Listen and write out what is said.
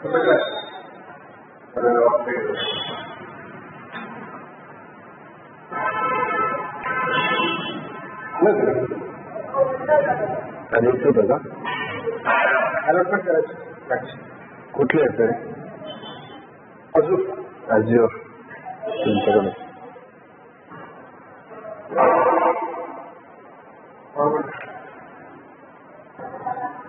आणि होतं का अलॉटमेंट करायचं कुठले आहेत तरी अजून आजीवर तुमच्याकडे